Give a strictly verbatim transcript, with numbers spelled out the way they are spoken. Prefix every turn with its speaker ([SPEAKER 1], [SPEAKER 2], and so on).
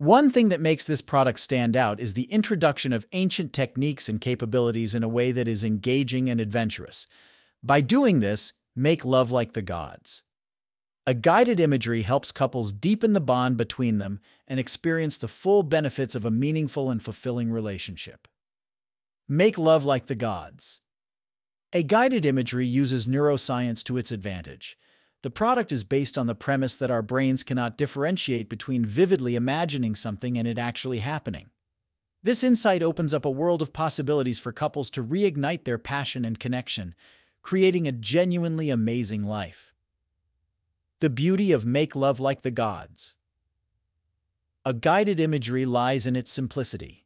[SPEAKER 1] One thing that makes this product stand out is the introduction of ancient techniques and capabilities in a way that is engaging and adventurous. By doing this, make love like the gods. A guided imagery helps couples deepen the bond between them and experience the full benefits of a meaningful and fulfilling relationship. Make love like the gods. A guided imagery uses neuroscience to its advantage. The product is based on the premise that our brains cannot differentiate between vividly imagining something and it actually happening. This insight opens up a world of possibilities for couples to reignite their passion and connection, creating a genuinely amazing life. The beauty of Make Love Like the Gods. A guided imagery lies in its simplicity.